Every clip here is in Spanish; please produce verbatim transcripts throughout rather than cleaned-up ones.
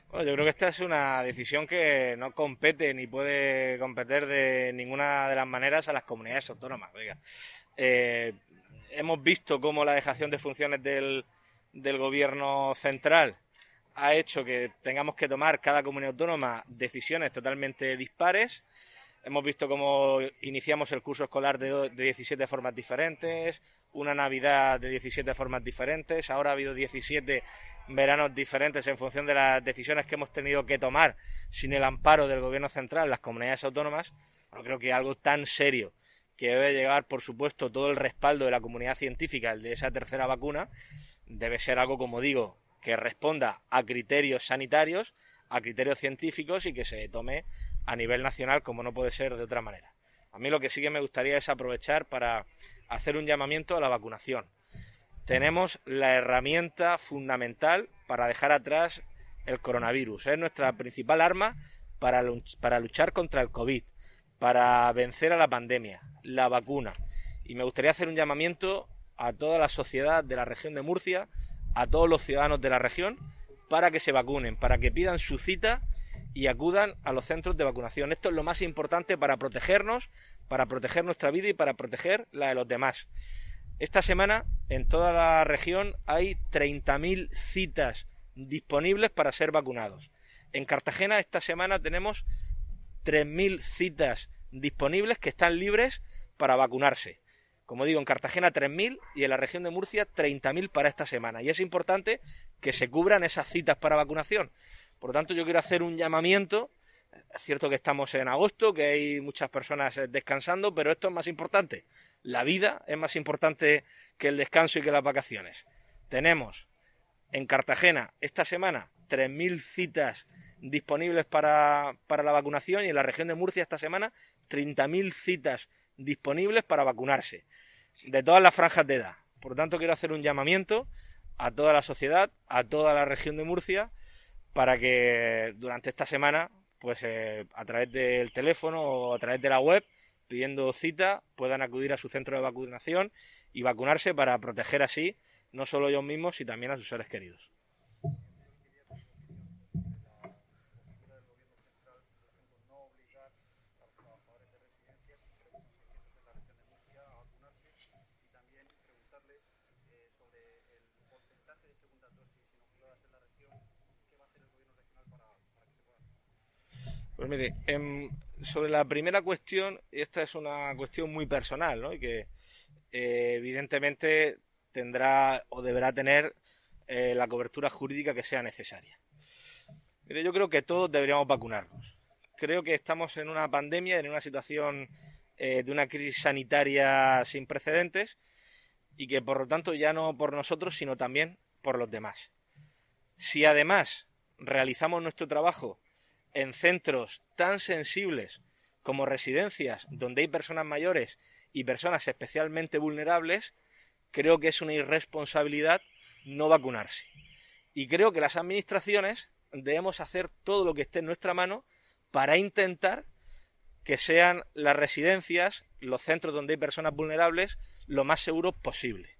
Bueno, yo creo que esta es una decisión que no compete ni puede competir de ninguna de las maneras a las comunidades autónomas. Oiga, eh, hemos visto cómo la dejación de funciones del, del gobierno central ha hecho que tengamos que tomar cada comunidad autónoma decisiones totalmente dispares. Hemos visto cómo iniciamos el curso escolar de, de diecisiete formas diferentes, una Navidad de diecisiete formas diferentes, ahora ha habido diecisiete veranos diferentes en función de las decisiones que hemos tenido que tomar sin el amparo del gobierno central, las comunidades autónomas. Yo creo que algo tan serio que debe llegar, por supuesto, todo el respaldo de la comunidad científica, el de esa tercera vacuna, debe ser algo, como digo, que responda a criterios sanitarios, a criterios científicos y que se tome a nivel nacional, como no puede ser de otra manera. A mí lo que sí que me gustaría es aprovechar para hacer un llamamiento a la vacunación. Tenemos la herramienta fundamental para dejar atrás el coronavirus. Es nuestra principal arma para, para luchar contra el COVID, para vencer a la pandemia, la vacuna. Y me gustaría hacer un llamamiento a toda la sociedad de la región de Murcia, a todos los ciudadanos de la región, para que se vacunen, para que pidan su cita y acudan a los centros de vacunación. Esto es lo más importante para protegernos, para proteger nuestra vida y para proteger la de los demás. Esta semana en toda la región hay treinta mil citas disponibles para ser vacunados. En Cartagena esta semana tenemos tres mil citas disponibles que están libres para vacunarse. Como digo, en Cartagena tres mil y en la región de Murcia treinta mil para esta semana. Y es importante que se cubran esas citas para vacunación. Por lo tanto, yo quiero hacer un llamamiento. Es cierto que estamos en agosto, que hay muchas personas descansando, pero esto es más importante. La vida es más importante que el descanso y que las vacaciones. Tenemos en Cartagena esta semana tres mil citas disponibles para, para la vacunación y en la región de Murcia esta semana treinta mil citas disponibles para vacunarse, de todas las franjas de edad. Por lo tanto, quiero hacer un llamamiento a toda la sociedad, a toda la región de Murcia, para que durante esta semana, pues eh, a través del teléfono o a través de la web, pidiendo cita, puedan acudir a su centro de vacunación y vacunarse para proteger así no solo ellos mismos, sino también a sus seres queridos. Pues mire, eh, sobre la primera cuestión, esta es una cuestión muy personal, ¿no? Y que eh, evidentemente tendrá o deberá tener eh, la cobertura jurídica que sea necesaria. Mire, yo creo que todos deberíamos vacunarnos. Creo que estamos en una pandemia, en una situación eh, de una crisis sanitaria sin precedentes y que por lo tanto ya no por nosotros, sino también por los demás. Si además realizamos nuestro trabajo en centros tan sensibles como residencias donde hay personas mayores y personas especialmente vulnerables, creo que es una irresponsabilidad no vacunarse. Y creo que las administraciones debemos hacer todo lo que esté en nuestra mano para intentar que sean las residencias, los centros donde hay personas vulnerables, lo más seguros posible.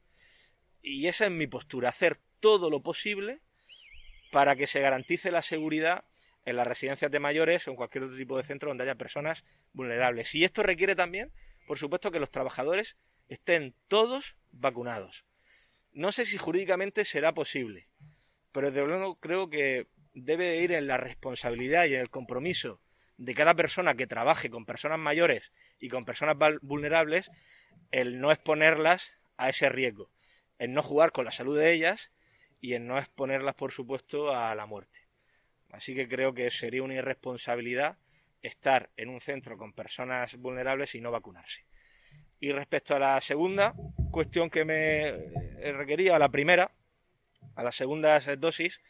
Y esa es mi postura, hacer todo lo posible para que se garantice la seguridad en las residencias de mayores o en cualquier otro tipo de centro donde haya personas vulnerables. Y esto requiere también, por supuesto, que los trabajadores estén todos vacunados. No sé si jurídicamente será posible, pero desde luego creo que debe de ir en la responsabilidad y en el compromiso de cada persona que trabaje con personas mayores y con personas vulnerables, el no exponerlas a ese riesgo, el no jugar con la salud de ellas y en no exponerlas, por supuesto, a la muerte. Así que creo que sería una irresponsabilidad estar en un centro con personas vulnerables y no vacunarse. Y respecto a la segunda cuestión que me requería, a la primera, a las segundas dosis,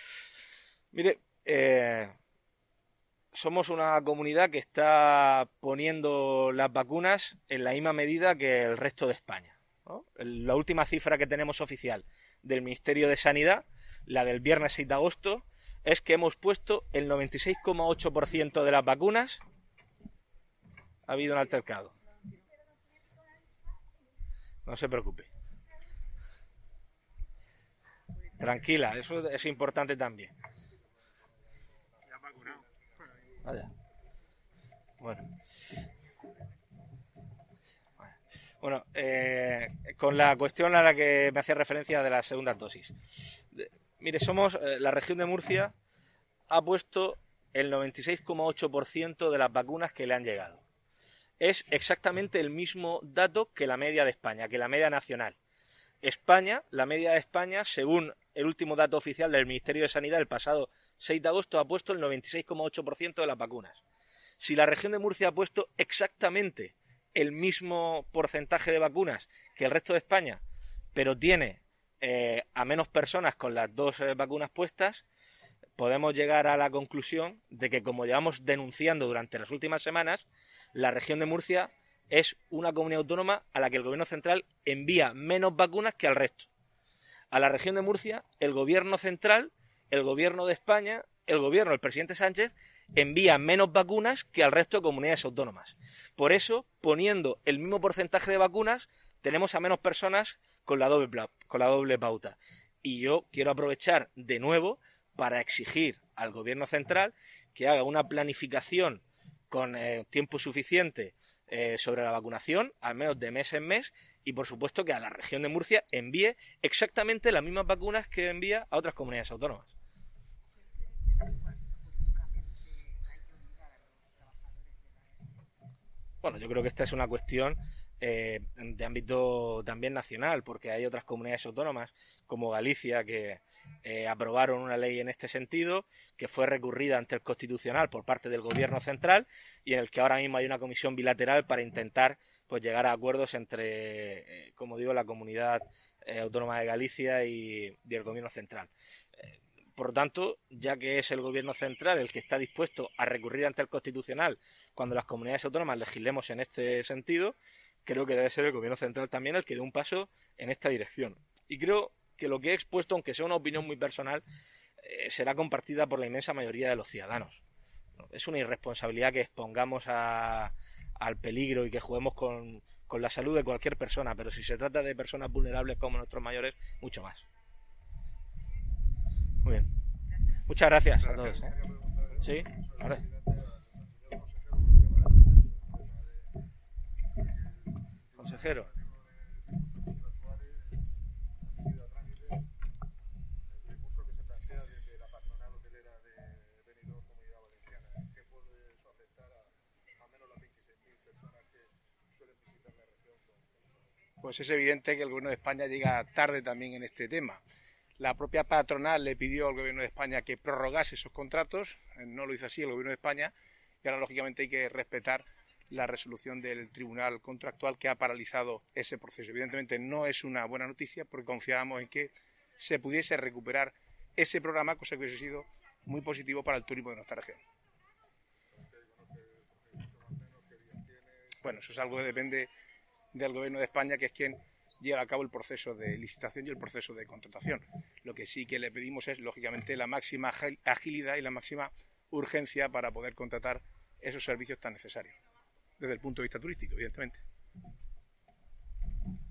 mire, eh, somos una comunidad que está poniendo las vacunas en la misma medida que el resto de España, ¿no? La última cifra que tenemos oficial del Ministerio de Sanidad, la del viernes seis de agosto, es que hemos puesto el noventa y seis coma ocho por ciento de las vacunas. Ha habido un altercado. No se preocupe. Tranquila, eso es importante también. Vaya. Bueno. Bueno, eh, con la cuestión a la que me hacía referencia de las segundas dosis. De, mire, somos, eh, la región de Murcia ha puesto el noventa y seis coma ocho por ciento de las vacunas que le han llegado. Es exactamente el mismo dato que la media de España, que la media nacional. España, la media de España, según el último dato oficial del Ministerio de Sanidad el pasado seis de agosto, ha puesto el noventa y seis coma ocho por ciento de las vacunas. Si la región de Murcia ha puesto exactamente el mismo porcentaje de vacunas que el resto de España, pero tiene eh, a menos personas con las dos eh, vacunas puestas, podemos llegar a la conclusión de que, como llevamos denunciando durante las últimas semanas, la región de Murcia es una comunidad autónoma a la que el gobierno central envía menos vacunas que al resto. A la región de Murcia, el gobierno central, el gobierno de España, el gobierno del presidente Sánchez, envía menos vacunas que al resto de comunidades autónomas. Por eso, poniendo el mismo porcentaje de vacunas, tenemos a menos personas con la doble, con la doble pauta. Y yo quiero aprovechar de nuevo para exigir al gobierno central que haga una planificación con eh, tiempo suficiente eh, sobre la vacunación, al menos de mes en mes, y por supuesto que a la región de Murcia envíe exactamente las mismas vacunas que envía a otras comunidades autónomas. Bueno, yo creo que esta es una cuestión eh, de ámbito también nacional, porque hay otras comunidades autónomas, como Galicia, que eh, aprobaron una ley en este sentido, que fue recurrida ante el Constitucional por parte del Gobierno central, y en el que ahora mismo hay una comisión bilateral para intentar pues llegar a acuerdos entre, eh, como digo, la comunidad eh, autónoma de Galicia y, y el Gobierno central. Eh, Por lo tanto, ya que es el gobierno central el que está dispuesto a recurrir ante el Constitucional cuando las comunidades autónomas legislemos en este sentido, creo que debe ser el gobierno central también el que dé un paso en esta dirección. Y creo que lo que he expuesto, aunque sea una opinión muy personal, eh, será compartida por la inmensa mayoría de los ciudadanos. Es una irresponsabilidad que expongamos a, al peligro y que juguemos con, con la salud de cualquier persona, pero si se trata de personas vulnerables como nuestros mayores, mucho más. Muy bien. Muchas gracias a todos. ¿eh? ¿Sí? Ahora. Consejero. Pues es evidente que el Gobierno de España llega tarde también en este tema. La propia patronal le pidió al Gobierno de España que prorrogase esos contratos, no lo hizo así el Gobierno de España, y ahora lógicamente hay que respetar la resolución del Tribunal Contractual que ha paralizado ese proceso. Evidentemente no es una buena noticia porque confiábamos en que se pudiese recuperar ese programa, cosa que hubiese sido muy positivo para el turismo de nuestra región. Bueno, eso es algo que depende del Gobierno de España, que es quien lleva a cabo el proceso de licitación y el proceso de contratación. Lo que sí que le pedimos es, lógicamente, la máxima agilidad y la máxima urgencia para poder contratar esos servicios tan necesarios, desde el punto de vista turístico, evidentemente.